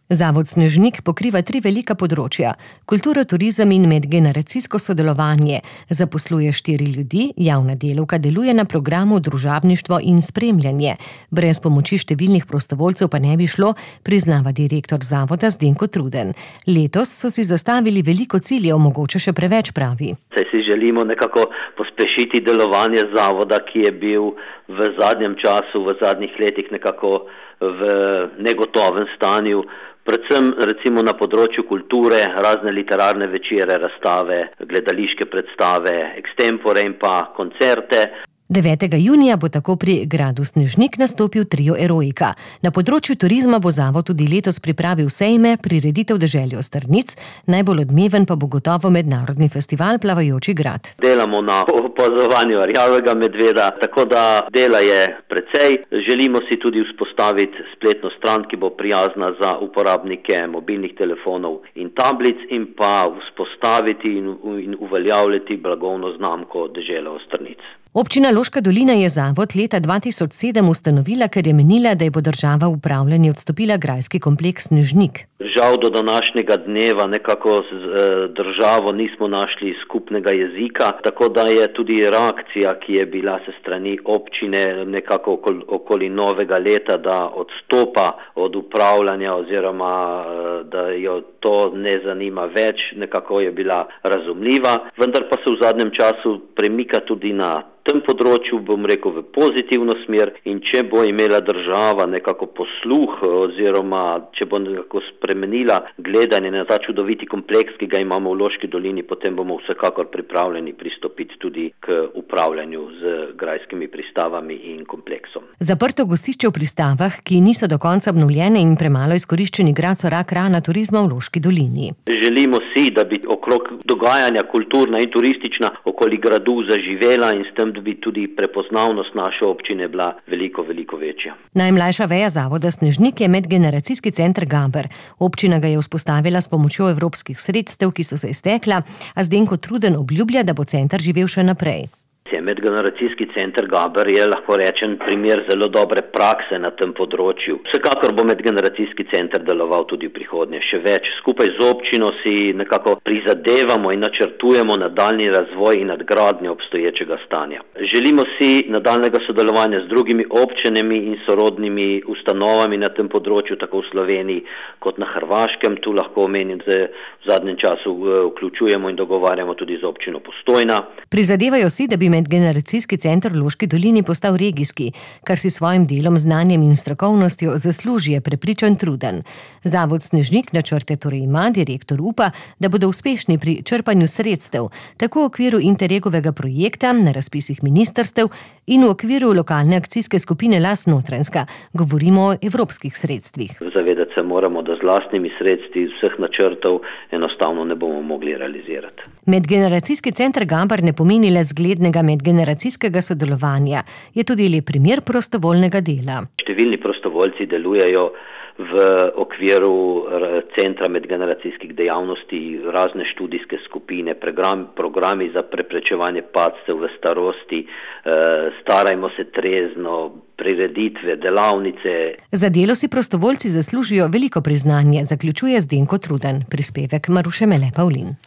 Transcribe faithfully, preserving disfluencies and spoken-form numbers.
Zavod Snežnik pokriva tri velika področja: kulturo, turizem in medgeneracijsko sodelovanje. Zaposluje štiri ljudi, javna delavka deluje na programu družabništvo in spremljanje. Brez pomoči številnih prostovoljcev pa ne bi šlo, priznava direktor zavoda Zdenko Truden. Letos so si zastavili veliko ciljev, mogoče še preveč, pravi. Saj si želimo nekako pospešiti delovanje zavoda, ki je bil v zadnjem času, v zadnjih letih nekako v negotovem stanju. Predvsem recimo na področju kulture, razne literarne večere, razstave, gledališke predstave, extempore in pa koncerte. devetega junija bo tako pri gradu Snežnik nastopil trio Eroika. Na področju turizma bo zavod tudi letos pripravil sejme, prireditev Deželjo Strnic, najbolj odmeven pa bo gotovo mednarodni festival Plavajoči grad. Delamo na opazovanju rjavega medveda, tako da dela je precej. Želimo si tudi vzpostaviti spletno stran, ki bo prijazna za uporabnike mobilnih telefonov in tablic, in pa vzpostaviti in, in uveljavljati blagovno znamko Deželo Strnic. Občina Loška dolina je zavod leta dva tisoč sedem ustanovila, ker je menila, da je bo država v upravljanje odstopila grajski kompleks Snežnik. Žal do današnjega dneva nekako z eh, državo nismo našli skupnega jezika, tako da je tudi reakcija, ki je bila se strani občine nekako okoli, okoli novega leta, da odstopa od upravljanja oziroma eh, da jo to ne zanima več, nekako je bila razumljiva, vendar pa se v zadnjem času premika tudi na tem področju, bom rekel, v pozitivno smer, in če bo imela država nekako posluh oziroma če bo nekako spremenila gledanje na ta čudoviti kompleks, ki ga imamo v Loški dolini, potem bomo vsekakor pripravljeni pristopiti tudi k upravljanju z grajskimi pristavami in kompleksom. Zaprto gostišče v pristavah, ki niso do konca obnovljene, in premalo izkoriščeni grad so rak rana turizma v Loški dolini. Želimo si, da bi okrog dogajanja kulturna in turistična okoli gradu zaživela in s tem da bi tudi prepoznavnost naše občine bila veliko, veliko večja. Najmlajša veja zavoda Snežnik je medgeneracijski center Gaber. Občina ga je vzpostavila s pomočjo evropskih sredstev, ki so se iztekla, a Zdenko Truden obljublja, da bo center živel še naprej. Medgeneracijski center Gaber je, lahko rečem, primer zelo dobre prakse na tem področju. Vsekakor bo medgeneracijski center deloval tudi v prihodnje. Še več, skupaj z občino si nekako prizadevamo in načrtujemo nadaljnji razvoj in nadgradnjo obstoječega stanja. Želimo si nadaljnega sodelovanja z drugimi občinami in sorodnimi ustanovami na tem področju, tako v Sloveniji kot na Hrvaškem. Tu lahko omenim, da v zadnjem času vključujemo in dogovarjamo tudi z občino Postojna. Prizadevajo si, da bi medgeneracijski center v Loški dolini postal regijski, kar si svojim delom, znanjem in strokovnostjo zasluži, je prepričan Truden. Zavod Snežnik načrte torej ima, direktor upa, da bodo uspešni pri črpanju sredstev, tako v okviru Interregovega projekta, na razpisih ministrstev in v okviru lokalne akcijske skupine Las Notranjska. Govorimo o evropskih sredstvih. Zavedati se moramo, da z lastnimi sredstvi vseh načrtov enostavno ne bomo mogli realizirati. Medgeneracijski center Gaber ne pomeni le zglednega medgeneracijskega sodelovanja, je tudi lep primer prostovoljnega dela. Številni prostovoljci delujejo v okviru centra medgeneracijskih dejavnosti, razne študijske skupine, program, programi za preprečevanje padcev v starosti, eh, starajmo se trezno, prireditve, delavnice. Za delo si prostovoljci zaslužijo veliko priznanje, zaključuje Zdenko Truden. Prispevek Maruše Mele Pavlin.